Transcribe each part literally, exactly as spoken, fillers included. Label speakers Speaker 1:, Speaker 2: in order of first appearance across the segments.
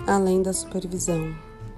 Speaker 1: Além da supervisão.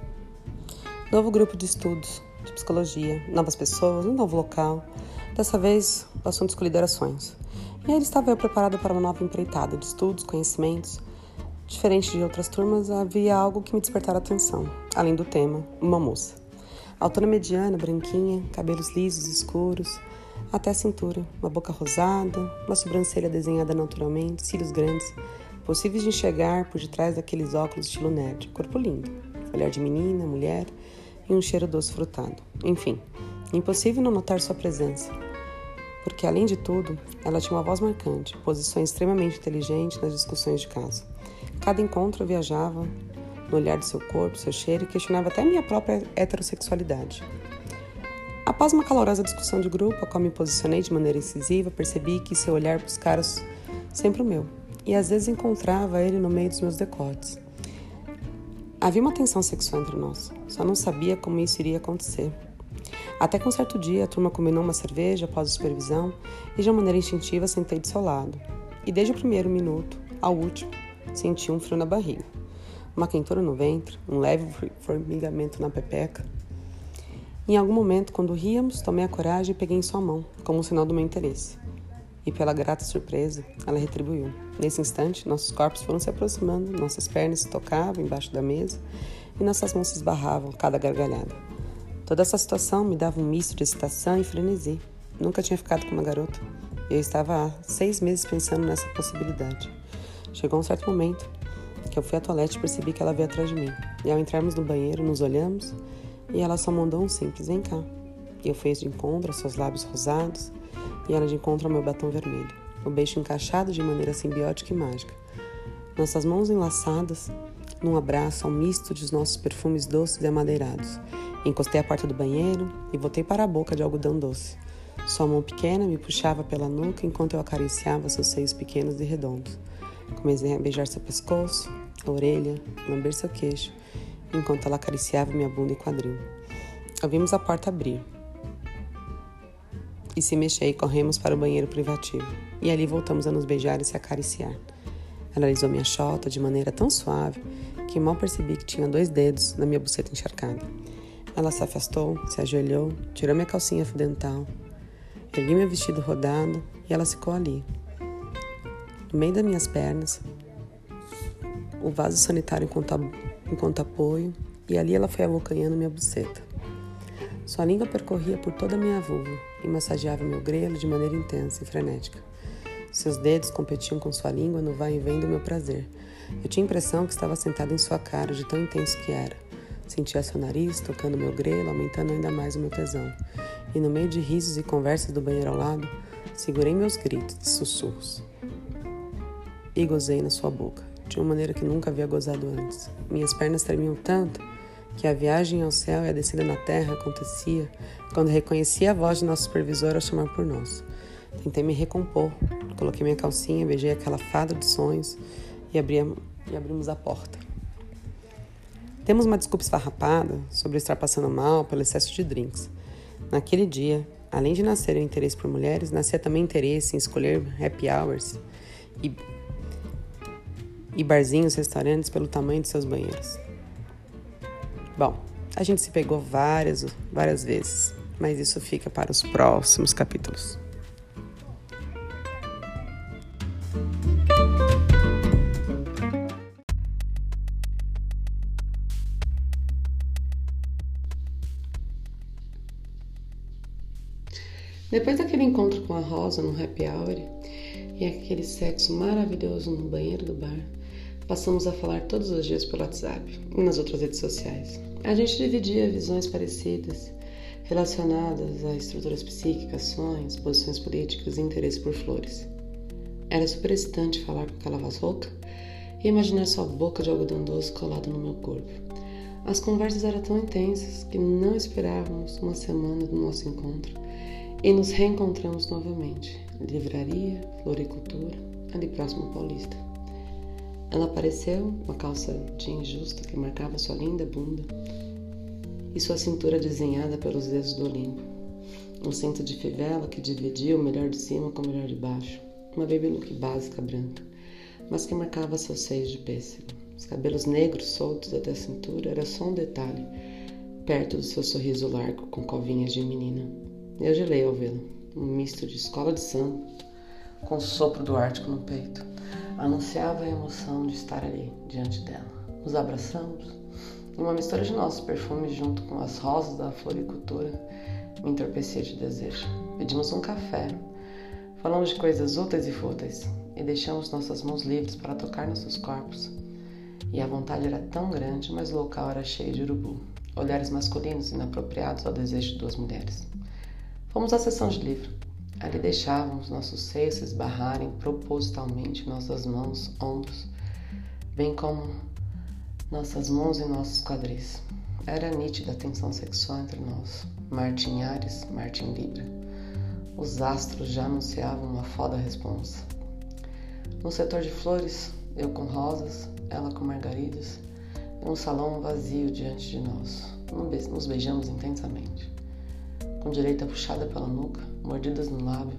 Speaker 1: Novo grupo de estudos de psicologia, novas pessoas, um novo local. Dessa vez, o assunto escolhido era sonhos. E aí estava eu preparada para uma nova empreitada de estudos, conhecimentos. Diferente de outras turmas, havia algo que me despertara atenção. Além do tema, uma moça. Altura mediana, branquinha, cabelos lisos, escuros, até a cintura, uma boca rosada, uma sobrancelha desenhada naturalmente, cílios grandes, possíveis de enxergar por detrás daqueles óculos estilo nerd. Corpo lindo, olhar de menina, mulher e um cheiro doce frutado. Enfim, impossível não notar sua presença. Porque, além de tudo, ela tinha uma voz marcante, posições extremamente inteligentes nas discussões de caso. Cada encontro eu viajava no olhar do seu corpo, seu cheiro e questionava até minha própria heterossexualidade. Após uma calorosa discussão de grupo, a qual me posicionei de maneira incisiva, percebi que seu olhar buscara sempre o meu, e às vezes encontrava ele no meio dos meus decotes. Havia uma tensão sexual entre nós, só não sabia como isso iria acontecer. Até que um certo dia a turma combinou uma cerveja após a supervisão e de uma maneira instintiva sentei do seu lado. E desde o primeiro minuto ao último, senti um frio na barriga, uma quentura no ventre, um leve formigamento na pepeca. Em algum momento, quando ríamos, tomei a coragem e peguei em sua mão, como um sinal do meu interesse. E pela grata surpresa, ela retribuiu. Nesse instante, nossos corpos foram se aproximando, nossas pernas se tocavam embaixo da mesa e nossas mãos se esbarravam, cada gargalhada. Toda essa situação me dava um misto de excitação e frenesi. Nunca tinha ficado com uma garota. E eu estava há seis meses pensando nessa possibilidade. Chegou um certo momento que eu fui à toalete e percebi que ela veio atrás de mim. E ao entrarmos no banheiro, nos olhamos e ela só mandou um simples, vem cá. E eu fui de encontro aos seus lábios rosados e ela de encontro ao meu batom vermelho. O beijo encaixado de maneira simbiótica e mágica. Nossas mãos enlaçadas num abraço ao misto de nossos perfumes doces e amadeirados. Encostei a porta do banheiro e voltei para a boca de algodão doce. Sua mão pequena me puxava pela nuca enquanto eu acariciava seus seios pequenos e redondos. Comecei a beijar seu pescoço, a orelha, lamber seu queixo, enquanto ela acariciava minha bunda e quadril. Ouvimos a porta abrir e se mexer e corremos para o banheiro privativo. E ali voltamos a nos beijar e se acariciar. Ela alisou minha chota de maneira tão suave que mal percebi que tinha dois dedos na minha buceta encharcada. Ela se afastou, se ajoelhou, tirou minha calcinha dental, ergui meu vestido rodado e ela ficou ali. No meio das minhas pernas, o vaso sanitário enquanto, enquanto apoio, e ali ela foi abocanhando minha buceta. Sua língua percorria por toda a minha vulva e massageava meu grelo de maneira intensa e frenética. Seus dedos competiam com sua língua no vai e vem do meu prazer. Eu tinha a impressão que estava sentada em sua cara, de tão intenso que era. Sentia seu nariz tocando meu grelo, aumentando ainda mais o meu tesão. E no meio de risos e conversas do banheiro ao lado, segurei meus gritos e sussurros. E gozei na sua boca, de uma maneira que nunca havia gozado antes. Minhas pernas tremiam tanto que a viagem ao céu e a descida na terra acontecia quando reconheci a voz de nosso supervisor ao chamar por nós. Tentei me recompor, coloquei minha calcinha, beijei aquela fada dos sonhos e, abri a, e abrimos a porta. Temos uma desculpa esfarrapada sobre estar passando mal pelo excesso de drinks. Naquele dia, além de nascer o interesse por mulheres, nascia também interesse em escolher happy hours e, e barzinhos, restaurantes pelo tamanho de seus banheiros. Bom, a gente se pegou várias, várias vezes, mas isso fica para os próximos capítulos. Depois daquele encontro com a Rosa no happy hour e aquele sexo maravilhoso no banheiro do bar, passamos a falar todos os dias pelo WhatsApp e nas outras redes sociais. A gente dividia visões parecidas, relacionadas a estruturas psíquicas, sonhos, posições políticas e interesse por flores. Era super excitante falar com aquela voz rouca e imaginar sua boca de algodão doce colada no meu corpo. As conversas eram tão intensas que não esperávamos uma semana do nosso encontro e nos reencontramos novamente. Livraria, floricultura, ali próximo ao Paulista. Ela apareceu, uma calça jeans justa que marcava sua linda bunda e sua cintura desenhada pelos dedos do Olimpo. Um cinto de fivela que dividia o melhor de cima com o melhor de baixo. Uma baby look básica branca, mas que marcava seus seios de pêssego. Os cabelos negros soltos até a cintura era só um detalhe, perto do seu sorriso largo com covinhas de menina. Eu gelei ao vê-lo, um misto de escola de samba com o sopro do Ártico no peito. Anunciava a emoção de estar ali, diante dela. Nos abraçamos, e uma mistura de nossos perfumes junto com as rosas da floricultura me entorpecia de desejo. Pedimos um café, falamos de coisas úteis e fúteis, e deixamos nossas mãos livres para tocar nossos corpos. E a vontade era tão grande, mas o local era cheio de urubu, olhares masculinos inapropriados ao desejo de duas mulheres. Fomos à sessão de livro. Ali deixávamos nossos seios se esbarrarem propositalmente em nossas mãos, ombros, bem como nossas mãos em nossos quadris. Era nítida a tensão sexual entre nós. Marte em Ares, Marte em Libra. Os astros já anunciavam uma foda responsa. No setor de flores, eu com rosas, ela com margaridas, e um salão vazio diante de nós. Nos beijamos intensamente, com direita puxada pela nuca, mordidas no lábio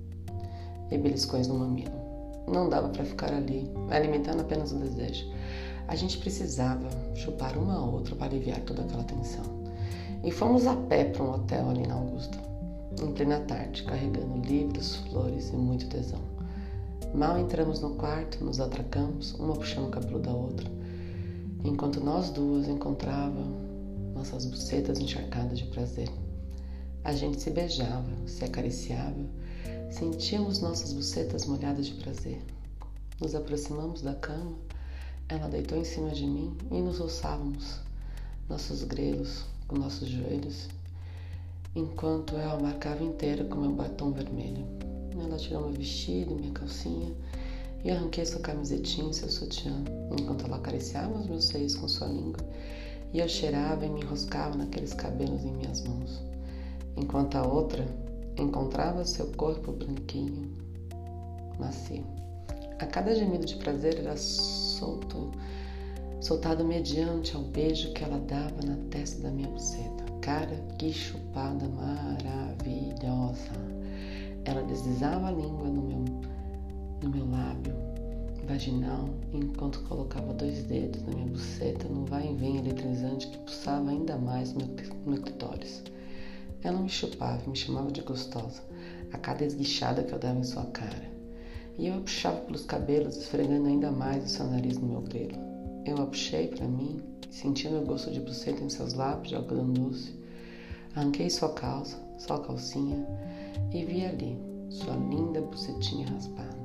Speaker 1: e beliscões no mamilo. Não dava para ficar ali, alimentando apenas o desejo. A gente precisava chupar uma a outra para aliviar toda aquela tensão. E fomos a pé para um hotel ali na Augusta, em plena tarde, carregando livros, flores e muito tesão. Mal entramos no quarto, nos atracamos, uma puxando o cabelo da outra, enquanto nós duas encontrávamos nossas bucetas encharcadas de prazer. A gente se beijava, se acariciava, sentíamos nossas bucetas molhadas de prazer. Nos aproximamos da cama, ela deitou em cima de mim e nos roçávamos nossos grelos com nossos joelhos, enquanto eu a marcava inteira com meu batom vermelho. Ela tirou meu vestido e minha calcinha e arranquei sua camisetinha e seu sutiã, enquanto ela acariciava os meus seios com sua língua e eu cheirava e me enroscava naqueles cabelos em minhas mãos, enquanto a outra encontrava seu corpo branquinho, macio. A cada gemido de prazer era solto, soltado mediante ao beijo que ela dava na testa da minha buceta. Cara, que chupada maravilhosa! Ela deslizava a língua no meu, no meu lábio vaginal, enquanto colocava dois dedos na minha buceta no vai e vem eletrizante que pulsava ainda mais no meu, meu clitóris. Ela me chupava e me chamava de gostosa a cada esguichada que eu dava em sua cara. E eu a puxava pelos cabelos, esfregando ainda mais o seu nariz no meu grelo. Eu a puxei para mim, sentindo o gosto de buceta em seus lábios de algodão doce. Arranquei sua calça, sua calcinha, e vi ali sua linda bucetinha raspada.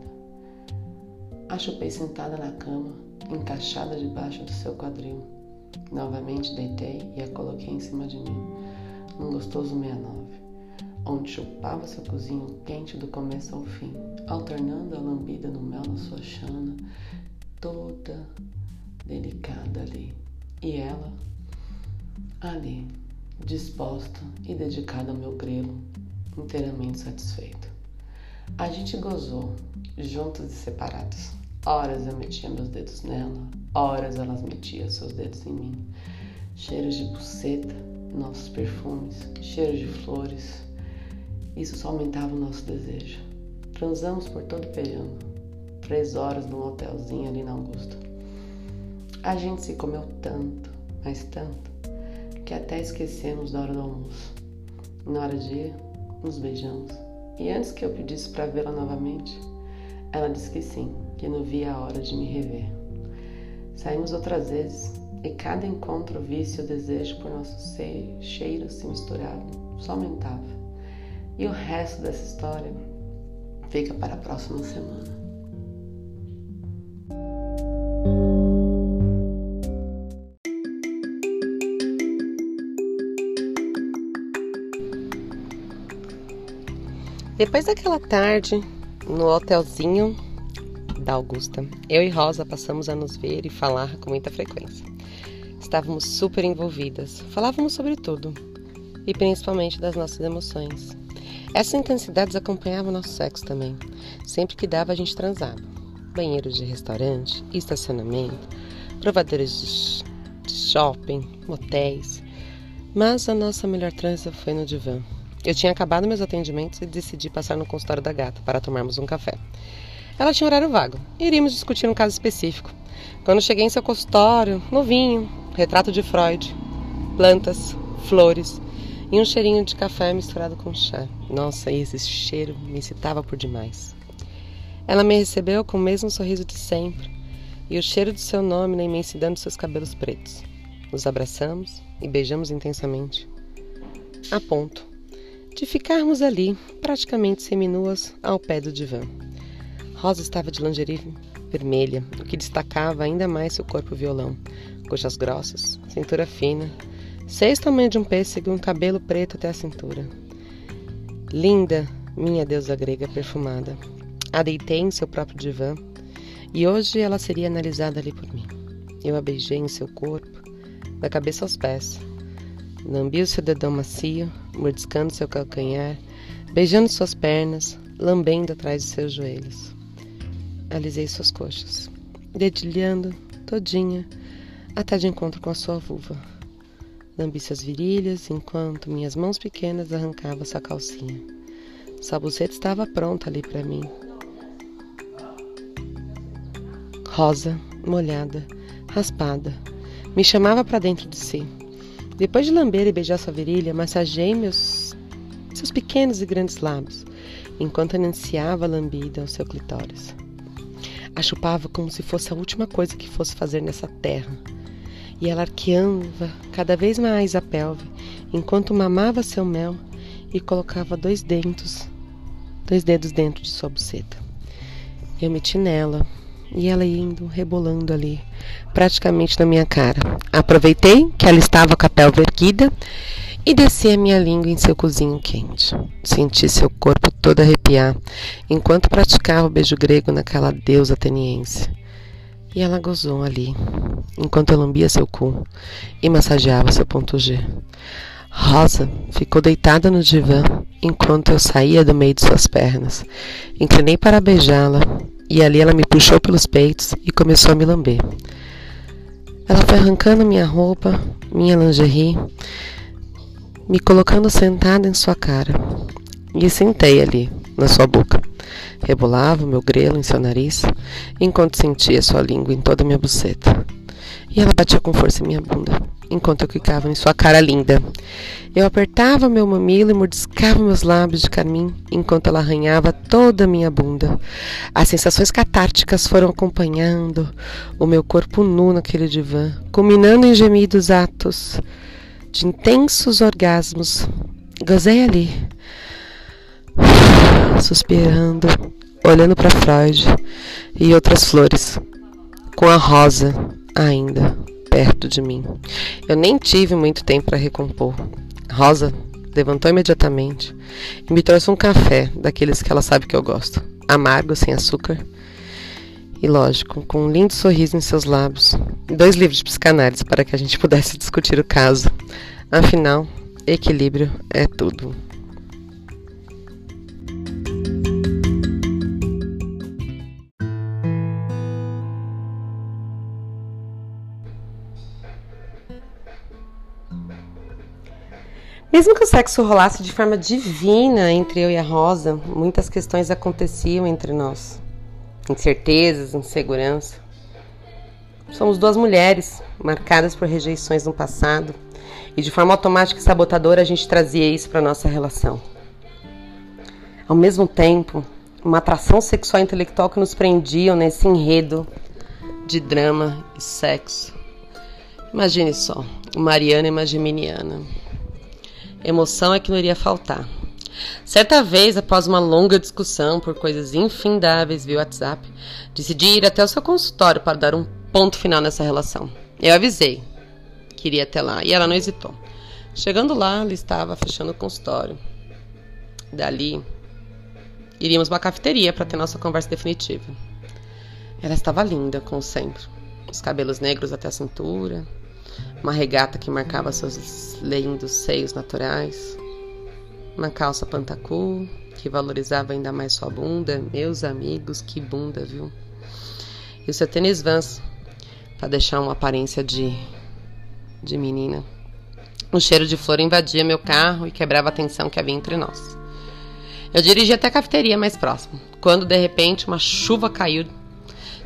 Speaker 1: A chupei sentada na cama, encaixada debaixo do seu quadril. Novamente deitei e a coloquei em cima de mim, num gostoso sessenta e nove, onde chupava seu cozinho quente do começo ao fim, alternando a lambida no mel na sua chana, toda delicada ali. E ela, ali, disposta e dedicada ao meu grelo, inteiramente satisfeita. A gente gozou, juntos e separados. Horas eu metia meus dedos nela, horas ela metia seus dedos em mim. Cheiros de buceta, nossos perfumes, cheiros de flores. Isso só aumentava o nosso desejo. Transamos por todo o período. Três horas num hotelzinho ali na Augusta. A gente se comeu tanto, mas tanto, que até esquecemos da hora do almoço. Na hora de ir, nos beijamos. E antes que eu pedisse para vê-la novamente, ela disse que sim, que não via a hora de me rever. Saímos outras vezes, e cada encontro visse o desejo por nossos cheiros se misturavam, só aumentava. E o resto dessa história fica para a próxima semana. Depois daquela tarde, no hotelzinho da Augusta, eu e Rosa passamos a nos ver e falar com muita frequência. Estávamos super envolvidas, falávamos sobre tudo, e principalmente das nossas emoções. Essa intensidade acompanhava o nosso sexo também. Sempre que dava, a gente transava. Banheiros de restaurante, estacionamento, provadores de shopping, motéis. Mas a nossa melhor transa foi no divã. Eu tinha acabado meus atendimentos e decidi passar no consultório da gata para tomarmos um café. Ela tinha horário vago e iríamos discutir um caso específico. Quando cheguei em seu consultório, novinho, retrato de Freud, plantas, flores e um cheirinho de café misturado com chá. Nossa, esse cheiro me excitava por demais. Ela me recebeu com o mesmo sorriso de sempre e o cheiro de seu nome na imensidão de seus cabelos pretos. Nos abraçamos e beijamos intensamente, a ponto de ficarmos ali, praticamente seminuas, ao pé do divã. Rosa estava de lingerie vermelha, o que destacava ainda mais seu corpo violão, coxas grossas, cintura fina, seios tamanho de um pêssego e um cabelo preto até a cintura. Linda, minha deusa grega perfumada. A deitei em seu próprio divã e hoje ela seria analisada ali por mim. Eu a beijei em seu corpo, da cabeça aos pés. Lambi o seu dedão macio, mordiscando seu calcanhar, beijando suas pernas, lambendo atrás de seus joelhos. Alisei suas coxas, dedilhando todinha até de encontro com a sua vulva. Lambi suas virilhas enquanto minhas mãos pequenas arrancavam sua calcinha. Sua buceta estava pronta ali para mim. Rosa, molhada, raspada, me chamava para dentro de si. Depois de lamber e beijar sua virilha, massageei meus seus pequenos e grandes lábios, enquanto anunciava a lambida ao seu clitóris. A chupava como se fosse a última coisa que fosse fazer nessa terra, e ela arqueava cada vez mais a pelve, enquanto mamava seu mel e colocava dois dedos, dois dedos dentro de sua buceta. Eu meti nela, e ela indo, rebolando ali, praticamente na minha cara. Aproveitei que ela estava com a pelve erguida e desci a minha língua em seu cozinho quente. Senti seu corpo todo arrepiar, enquanto praticava o beijo grego naquela deusa ateniense. E ela gozou ali, enquanto eu lambia seu cu e massageava seu ponto G. Rosa ficou deitada no divã, enquanto eu saía do meio de suas pernas. Inclinei para beijá-la, e ali ela me puxou pelos peitos e começou a me lamber. Ela foi arrancando minha roupa, minha lingerie, me colocando sentada em sua cara. E sentei ali, na sua boca. Rebolava o meu grelo em seu nariz, enquanto sentia sua língua em toda a minha buceta. E ela batia com força em minha bunda, enquanto eu quicava em sua cara linda. Eu apertava meu mamilo e mordiscava meus lábios de carmim, enquanto ela arranhava toda a minha bunda. As sensações catárticas foram acompanhando o meu corpo nu naquele divã, culminando em gemidos atos de intensos orgasmos. Gozei ali, suspirando, olhando para Freud e outras flores, com a Rosa ainda perto de mim. Eu nem tive muito tempo para recompor. Rosa levantou imediatamente e me trouxe um café, daqueles que ela sabe que eu gosto, amargo, sem açúcar e, lógico, com um lindo sorriso em seus lábios, e dois livros de psicanálise para que a gente pudesse discutir o caso. Afinal, equilíbrio é tudo. Mesmo que o sexo rolasse de forma divina entre eu e a Rosa, muitas questões aconteciam entre nós. Incertezas, insegurança. Somos duas mulheres, marcadas por rejeições no passado, e de forma automática e sabotadora a gente trazia isso para a nossa relação. Ao mesmo tempo, uma atração sexual e intelectual que nos prendiam nesse enredo de drama e sexo. Imagine só, Mariana e uma geminiana. Emoção é que não iria faltar. Certa vez, após uma longa discussão por coisas infindáveis via WhatsApp, decidi ir até o seu consultório para dar um ponto final nessa relação. Eu avisei que iria até lá e ela não hesitou. Chegando lá, ela estava fechando o consultório. Dali, iríamos para uma cafeteria para ter nossa conversa definitiva. Ela estava linda, como sempre. Os cabelos negros até a cintura, uma regata que marcava seus lindos seios naturais, uma calça pantacu que valorizava ainda mais sua bunda. Meus amigos, que bunda, viu? E o seu tênis Vans para deixar uma aparência de, de menina. O cheiro de flor invadia meu carro e quebrava a tensão que havia entre nós. Eu dirigi até a cafeteria mais próxima, quando de repente uma chuva caiu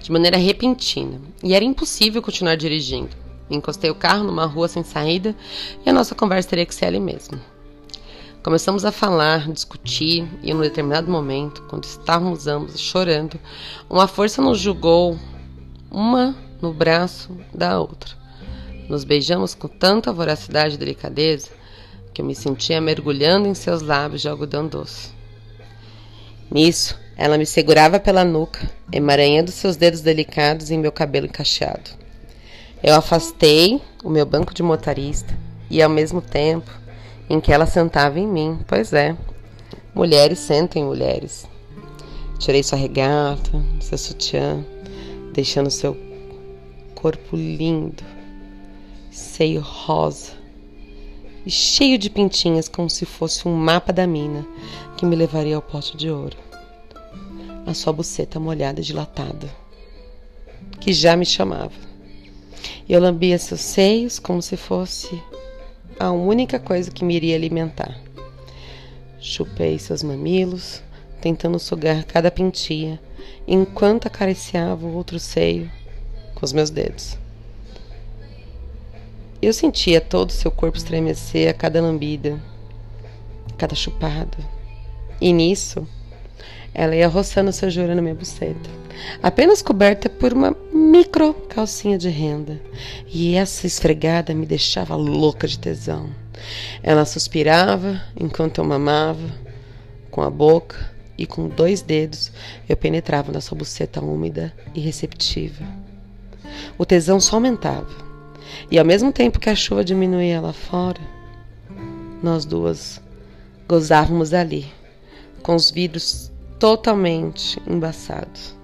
Speaker 1: de maneira repentina, e era impossível continuar dirigindo. Encostei o carro numa rua sem saída e a nossa conversa teria que ser ali mesmo. Começamos a falar, discutir, e em um determinado momento, quando estávamos ambos chorando, uma força nos jogou uma no braço da outra. Nos beijamos com tanta voracidade e delicadeza que eu me sentia mergulhando em seus lábios de algodão doce. Nisso, ela me segurava pela nuca, emaranhando seus dedos delicados em meu cabelo encaixado. Eu afastei o meu banco de motorista e, ao mesmo tempo em que ela sentava em mim, pois é, mulheres sentam em mulheres. Tirei sua regata, seu sutiã, deixando seu corpo lindo, seio rosa e cheio de pintinhas, como se fosse um mapa da mina que me levaria ao pote de ouro. A sua buceta molhada e dilatada, que já me chamava. Eu lambia seus seios como se fosse a única coisa que me iria alimentar. Chupei seus mamilos, tentando sugar cada pintinha, enquanto acariciava o outro seio com os meus dedos. Eu sentia todo o seu corpo estremecer a cada lambida, a cada chupada. E nisso, ela ia roçando seu joelho na minha buceta, apenas coberta por uma micro calcinha de renda. E essa esfregada me deixava louca de tesão. Ela suspirava enquanto eu mamava com a boca, e com dois dedos eu penetrava na sua buceta úmida e receptiva. O tesão só aumentava, e ao mesmo tempo que a chuva diminuía lá fora, nós duas gozávamos ali, com os vidros totalmente embaçados.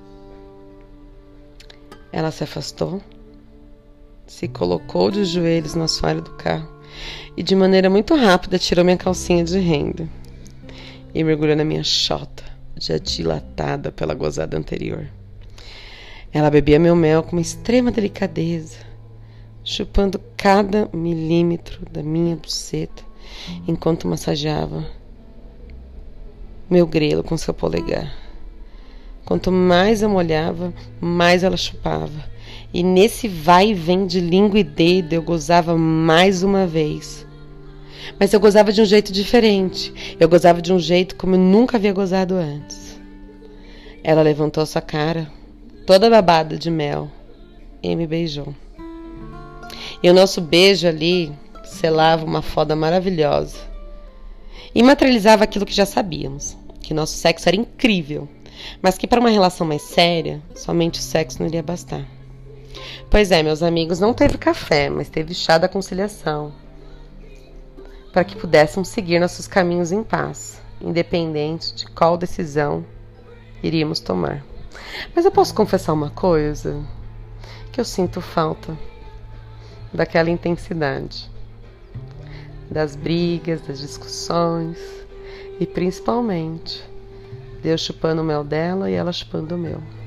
Speaker 1: Ela se afastou, se colocou de joelhos no assoalho do carro e de maneira muito rápida tirou minha calcinha de renda e mergulhou na minha chota, já dilatada pela gozada anterior. Ela bebia meu mel com uma extrema delicadeza, chupando cada milímetro da minha buceta enquanto massageava meu grelo com seu polegar. Quanto mais eu molhava, mais ela chupava. E nesse vai e vem de língua e dedo eu gozava mais uma vez. Mas eu gozava de um jeito diferente. Eu gozava de um jeito como eu nunca havia gozado antes. Ela levantou sua cara, toda babada de mel, e me beijou. E o nosso beijo ali selava uma foda maravilhosa. E materializava aquilo que já sabíamos, que nosso sexo era incrível, mas que para uma relação mais séria, somente o sexo não iria bastar. Pois é, meus amigos, não teve café, mas teve chá da conciliação, para que pudéssemos seguir nossos caminhos em paz, independente de qual decisão iríamos tomar. Mas eu posso confessar uma coisa, que eu sinto falta daquela intensidade, das brigas, das discussões e principalmente de eu chupando o mel dela e ela chupando o meu.